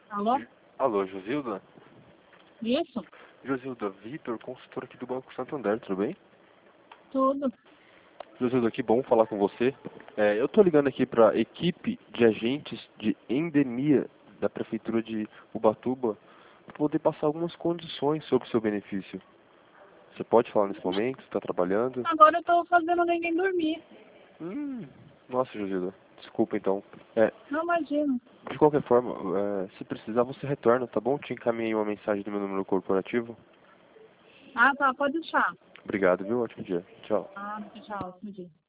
Alô? Alô, Josilda? Isso? Josilda, Vitor, consultor aqui do Banco Santander, tudo bem? Tudo. Josilda, que bom falar com você. Eu tô ligando aqui para a equipe de agentes de endemia da Prefeitura de Ubatuba para poder passar algumas condições sobre o seu benefício. Você pode falar nesse momento? Você está trabalhando? Agora eu tô fazendo ninguém dormir. Nossa, Josilda, desculpa então. Não imagino. De qualquer forma, se precisar você retorna, tá bom? Te encaminhei uma mensagem do meu número corporativo. Ah, tá, pode deixar. Obrigado, viu? Ótimo dia. Tchau. Ah, tchau, bom dia.